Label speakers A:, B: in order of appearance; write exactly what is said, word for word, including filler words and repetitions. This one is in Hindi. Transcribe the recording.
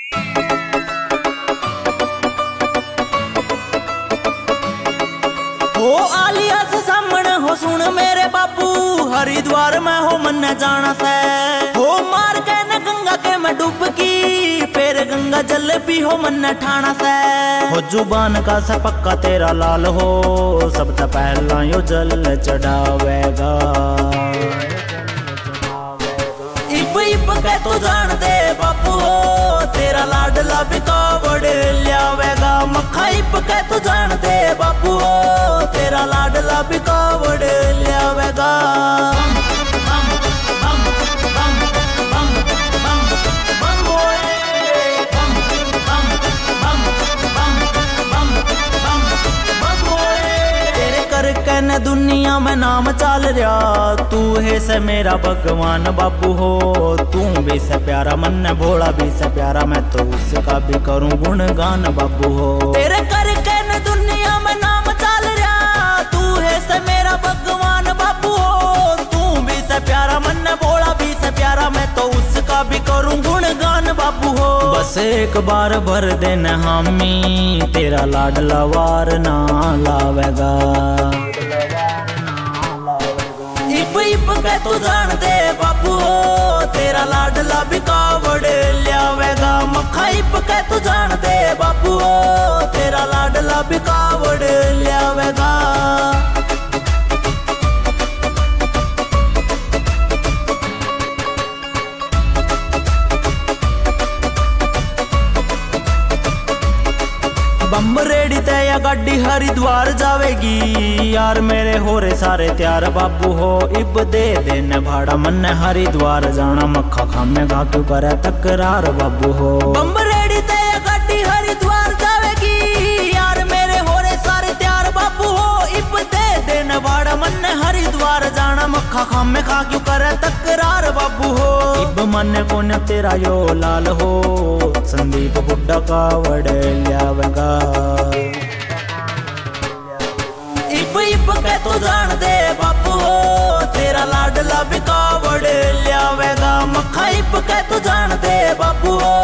A: हो आलिया से सामने हो सुन मेरे बापू, हरिद्वार में हो मन जाना से। हो मार के न गंगा के मैं डुबकी, फिर गंगा जल भी हो मन ठाना से। हो जुबान का सा पक्का तेरा लाल हो, सबसे पहला यो जल चढ़ावेगा। इब इब के तो जान दे बापू हो, तेरा लाडला भी कावड़ लियावेगा। मक्खा इब के तो जान दे बापू हो, तेरा लाडला भी कावड़ लियावेगा। कहने दुनिया में नाम चल रहा, तू है से मेरा भगवान बापू हो। तू भी से प्यारा मन भोला भी से प्यारा, मैं तो उसका भी करूं गुणगान बापू हो। तेरे कर कहने दुनिया में नाम चल रहा, तू है से मेरा भगवान बापू हो। तू भी से प्यारा मन भोला भी से प्यारा, मैं तो उसका भी करूं गुणगान बापू हो। बस एक बार भर देना हामी, तेरा लाडला वार ना लावेगा। इब इब के तू जान दे बापू हो, तेरा लाडला भी कावड़ लियावेगा। मक्खा इब के तू जान दे बापू हो, तेरा लाडला भी कावड़ लियावेगा। बम रेडी तैया गाड़ी हरिद्वार जावेगी, यार मेरे हो रे सारे त्यार बाबू हो। इब दे देने भाड़ा मन हरिद्वार जाना, मक्खा खामे गा क्यों करे तकरार बाबू हो। बम रेडी तैया गाड़ी हरिद्वार जावेगी, यार मेरे हो रे सारे त्यार बाबू हो। इब दे देने भाड़ा मन हरिद्वार जाना, मक्खा खामे खा क्यों करे तकरार बाबू हो। इब मन को न तेरा यो लाल हो, संदीप बुड्ढा कावड़ लियावेगा। इब इब के तो जान दे बापू हो, तेरा लाडला भी कावड़ लियावेगा। मक्खा इब के तो जान दे बापू हो,